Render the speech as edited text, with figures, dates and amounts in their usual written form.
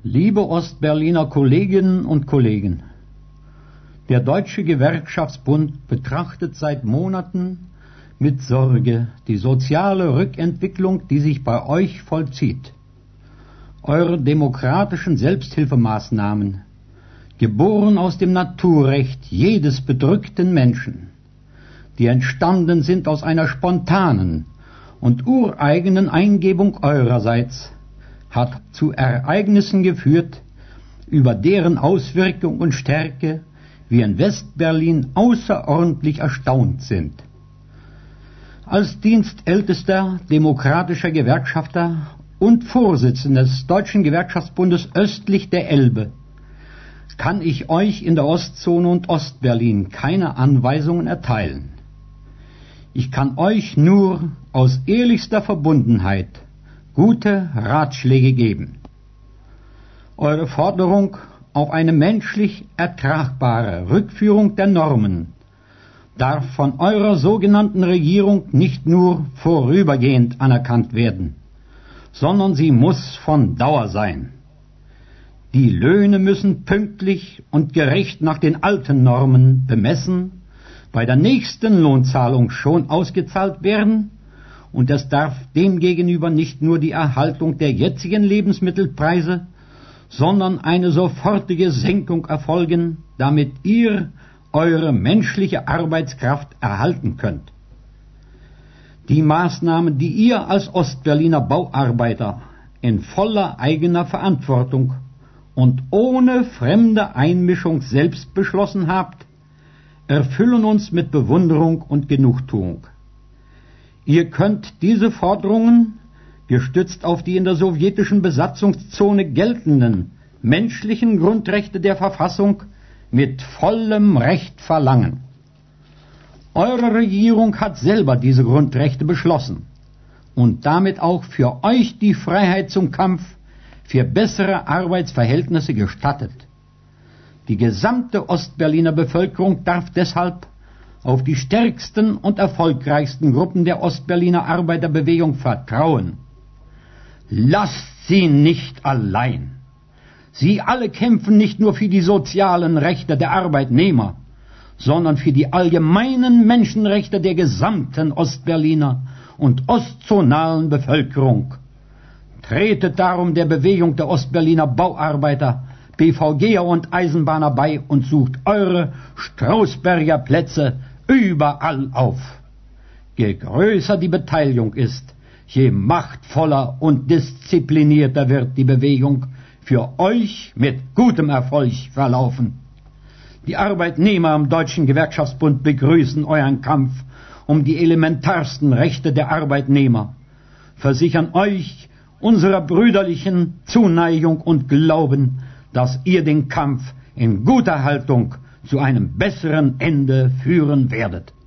Liebe Ostberliner Kolleginnen und Kollegen, der Deutsche Gewerkschaftsbund betrachtet seit Monaten mit Sorge die soziale Rückentwicklung, die sich bei euch vollzieht. Eure demokratischen Selbsthilfemaßnahmen, geboren aus dem Naturrecht jedes bedrückten Menschen, die entstanden sind aus einer spontanen und ureigenen Eingebung eurerseits, hat zu Ereignissen geführt, über deren Auswirkung und Stärke wir in Westberlin außerordentlich erstaunt sind. Als dienstältester demokratischer Gewerkschafter und Vorsitzender des Deutschen Gewerkschaftsbundes östlich der Elbe kann ich euch in der Ostzone und Ostberlin keine Anweisungen erteilen. Ich kann euch nur aus ehrlichster Verbundenheit gute Ratschläge geben. Eure Forderung auf eine menschlich ertragbare Rückführung der Normen darf von eurer sogenannten Regierung nicht nur vorübergehend anerkannt werden, sondern sie muss von Dauer sein. Die Löhne müssen pünktlich und gerecht nach den alten Normen bemessen, bei der nächsten Lohnzahlung schon ausgezahlt werden, und es darf demgegenüber nicht nur die Erhaltung der jetzigen Lebensmittelpreise, sondern eine sofortige Senkung erfolgen, damit ihr eure menschliche Arbeitskraft erhalten könnt. Die Maßnahmen, die ihr als Ostberliner Bauarbeiter in voller eigener Verantwortung und ohne fremde Einmischung selbst beschlossen habt, erfüllen uns mit Bewunderung und Genugtuung. Ihr könnt diese Forderungen, gestützt auf die in der sowjetischen Besatzungszone geltenden menschlichen Grundrechte der Verfassung, mit vollem Recht verlangen. Eure Regierung hat selber diese Grundrechte beschlossen und damit auch für euch die Freiheit zum Kampf für bessere Arbeitsverhältnisse gestattet. Die gesamte Ostberliner Bevölkerung darf deshalb auf die stärksten und erfolgreichsten Gruppen der Ostberliner Arbeiterbewegung vertrauen. Lasst sie nicht allein. Sie alle kämpfen nicht nur für die sozialen Rechte der Arbeitnehmer, sondern für die allgemeinen Menschenrechte der gesamten Ostberliner und ostzonalen Bevölkerung. Tretet darum der Bewegung der Ostberliner Bauarbeiter, BVGer und Eisenbahner bei und sucht eure Strausberger Plätze überall auf. Je größer die Beteiligung ist, je machtvoller und disziplinierter wird die Bewegung für euch mit gutem Erfolg verlaufen. Die Arbeitnehmer am Deutschen Gewerkschaftsbund begrüßen euren Kampf um die elementarsten Rechte der Arbeitnehmer, versichern euch unserer brüderlichen Zuneigung und Glauben, dass ihr den Kampf in guter Haltung zu einem besseren Ende führen werdet.